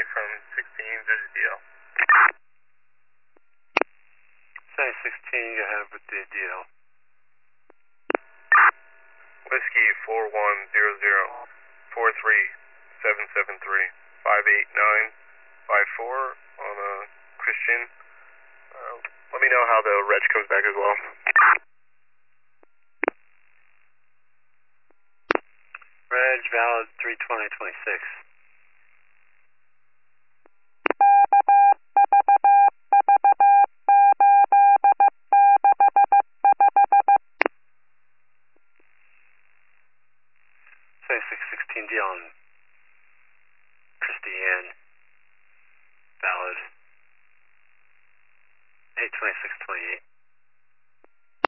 Mike from 16, there's a DL. 716, go ahead with the DL. Whiskey 4100-43773, 58954 on Christian. Let me know how the reg comes back as well. Reg valid 32026. Say 616 D on Christiane, valid 82628.